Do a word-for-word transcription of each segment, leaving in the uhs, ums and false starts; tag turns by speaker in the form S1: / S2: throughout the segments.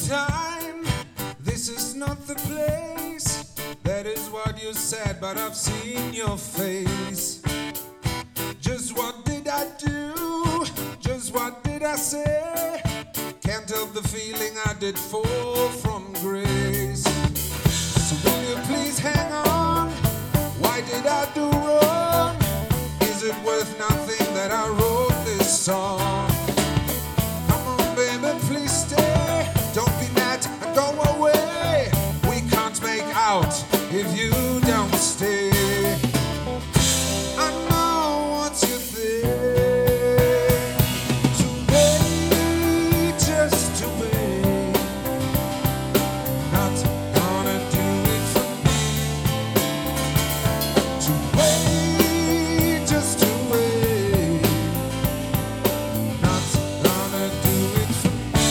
S1: time. This is not the place. That is what you said, but I've seen your face. Just what did I do? Just what did I say? Can't help the feeling I did fall from grace. So will you please hang on? Why did I do wrong? Is it worth nothing that I wrote this song? Come on, baby, please stay. Don't be mad and go away. We can't make out if you don't stay. I know what you think. To wait, just to wait. Not gonna do it for me. To wait, just to wait. Not gonna do it for me.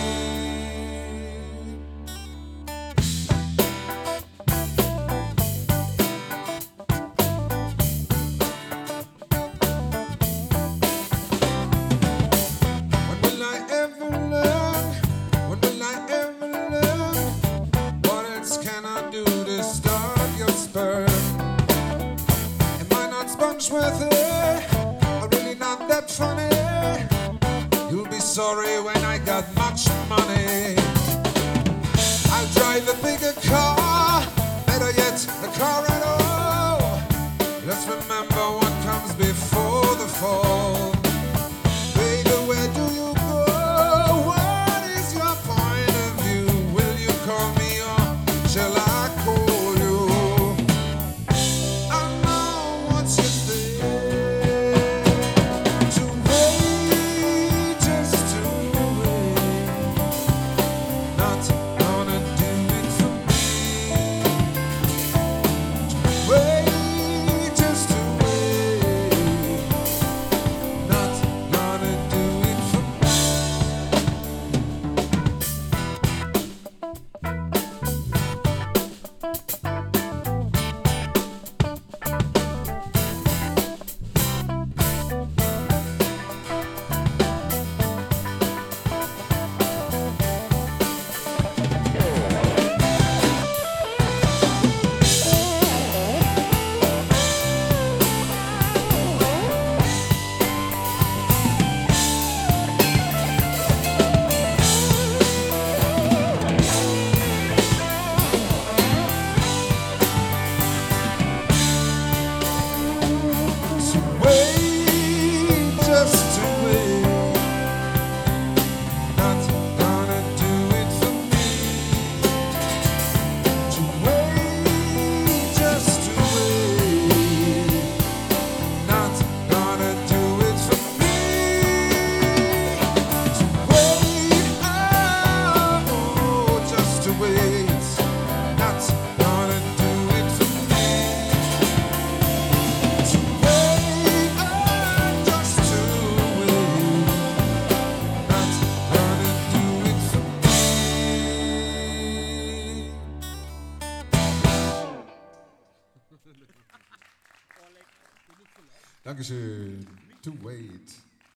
S1: When will I ever learn? When will I ever learn? What else can I do to stop your sperm? Am I not sponge-worthy? Or really not that funny? You'll be sorry when I got much money. I'll drive a bigger car, better yet, a car at all. Let's remember what comes before the fall. Baby, where do you go? What is your point of view? Will you call me or shall I call you? I know what you think. To wait, just to wait. Not gonna do it for me. To wait, just to wait. Not gonna do it for me. To wait, just to wait. Not gonna do it for me. To wait, just to wait. Not gonna do it for me. To wait, oh, just to wait. Not gonna do it for me. To wait, oh, just to wait. Not gonna do it for me. Dankeschön. To wait.